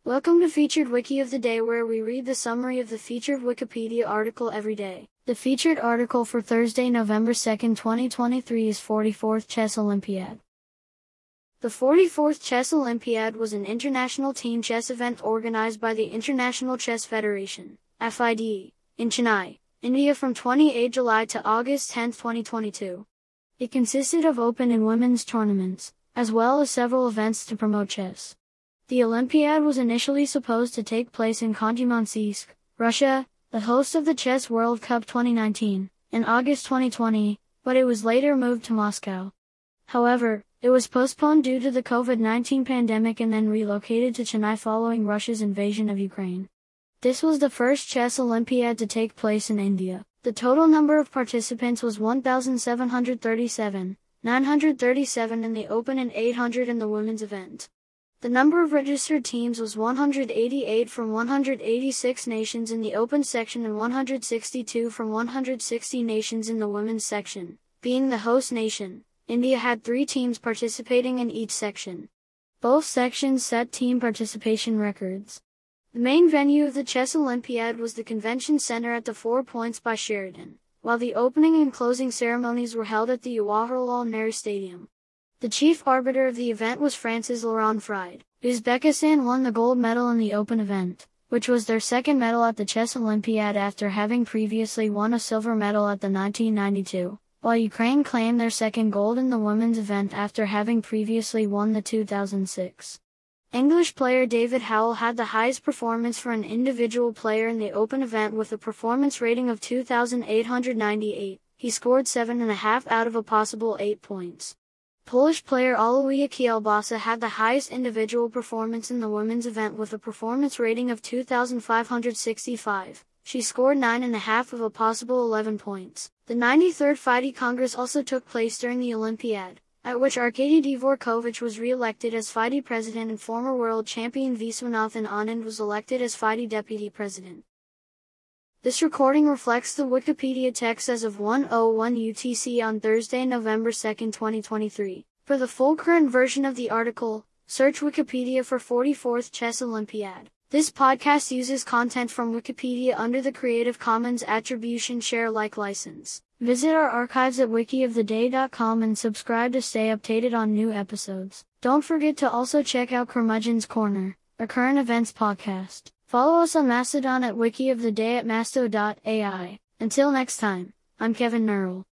Welcome to Featured Wiki of the Day, where we read the summary of the featured Wikipedia article every day. The featured article for Thursday, November 2nd, 2023 is 44th Chess Olympiad. The 44th Chess Olympiad was an international team chess event organized by the International Chess Federation, FIDE, in Chennai, India from 28 July to August 10, 2022. It consisted of open and women's tournaments, as well as several events to promote chess. The Olympiad was initially supposed to take place in Khanty-Mansiysk, Russia, the host of the Chess World Cup 2019, in August 2020, but it was later moved to Moscow. However, it was postponed due to the COVID-19 pandemic and then relocated to Chennai following Russia's invasion of Ukraine. This was the first Chess Olympiad to take place in India. The total number of participants was 1,737, 937 in the open and 800 in the women's event. The number of registered teams was 188 from 186 nations in the open section and 162 from 160 nations in the women's section. Being the host nation, India had 3 teams participating in each section. Both sections set team participation records. The main venue of the Chess Olympiad was the Convention Center at the 4 Points by Sheraton, while the opening and closing ceremonies were held at the Jawaharlal Nehru Stadium. The chief arbiter of the event was Francis Laurent Fried. Uzbekistan won the gold medal in the open event, which was their second medal at the Chess Olympiad after having previously won a silver medal at the 1992, while Ukraine claimed their second gold in the women's event after having previously won the 2006. English player David Howell had the highest performance for an individual player in the open event with a performance rating of 2,898. He scored 7.5 out of a possible 8 points. Polish player Aloisia Kielbasa had the highest individual performance in the women's event with a performance rating of 2,565. She scored 9.5 of a possible 11 points. The 93rd FIDE Congress also took place during the Olympiad, at which Arkady Dvorkovich was re-elected as FIDE president and former world champion Viswanathan Anand was elected as FIDE deputy president. This recording reflects the Wikipedia text as of 1:01 UTC on Thursday, November 2nd, 2023. For the full current version of the article, search Wikipedia for 44th Chess Olympiad. This podcast uses content from Wikipedia under the Creative Commons Attribution Share Alike license. Visit our archives at wikioftheday.com and subscribe to stay updated on new episodes. Don't forget to also check out Curmudgeon's Corner, a current events podcast. Follow us on Mastodon at wikioftheday@masto.ai. Until next time, I'm Kevin Nurl.